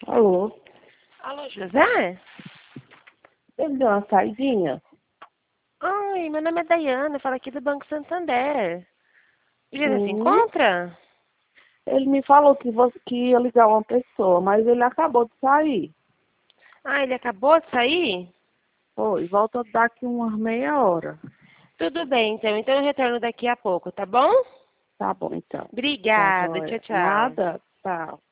Alô? Alô, José? Ele deu uma saidinha? Oi, meu nome é Daiane, eu falo aqui do Banco Santander. O José se Sim. encontra? Ele me falou que ia ligar uma pessoa, mas ele acabou de sair. Ah, ele acabou de sair? Foi, volta daqui umas meia hora. Tudo bem, então eu retorno daqui a pouco, tá bom? Tá bom, então. Tá Obrigada, tchau, joia. tchau. Nada? Tá.